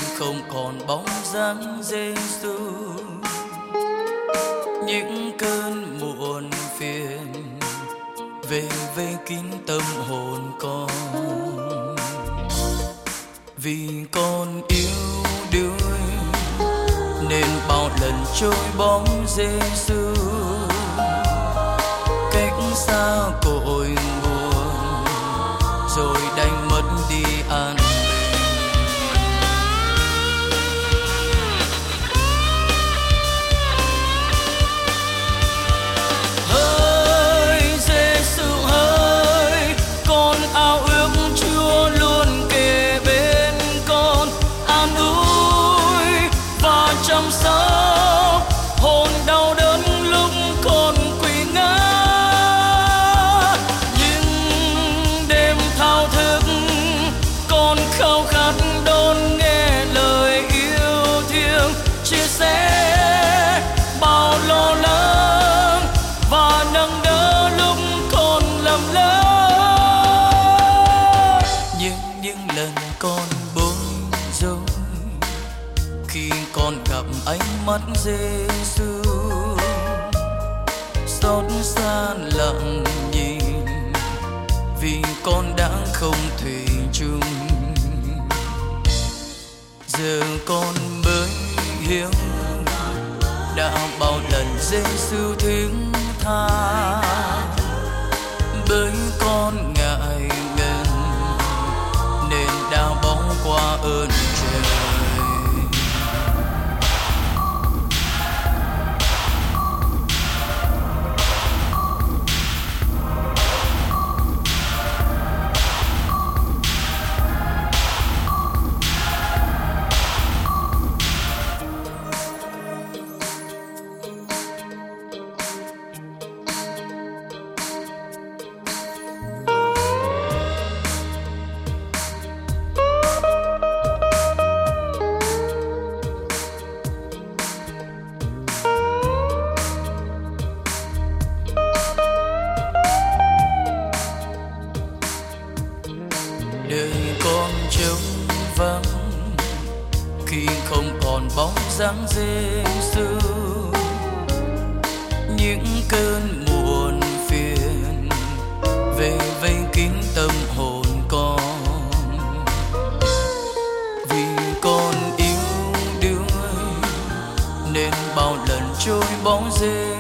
không còn bóng dáng Giêsu, những cơn muộn phiền về vây kín tâm hồn con. Vì con yếu đuối nên bao lần trôi bóng Giêsu, cách xa cội nguồn rồi đành mất đi an bình. Hỡi Giêsu hỡi, con ao ước Chúa luôn kề bên con, an ủi và chăm sóc hồn đau đớn lúc con quỳ ngã. Nhưng đêm thao thức con khao khát đón nghe lời yêu thương, chia sẻ bao lo lắng và nâng đỡ lúc con lầm lỡ. Nhưng những lần con bối rối khi con gặp ánh mắt Giêsu, xót xa lặng nhìn vì con đã không thủy chung. Giờ con mới hiểu đã bao lần Giêsu thứ tha, bởi con ngại ngần nên đã bỏ qua ơn trời. Đời con trống vắng khi không còn bóng dáng Giêsu, những cơn muộn phiền về vây kín tâm hồn con. Vì con yếu đuối nên bao lần trôi bóng Giêsu,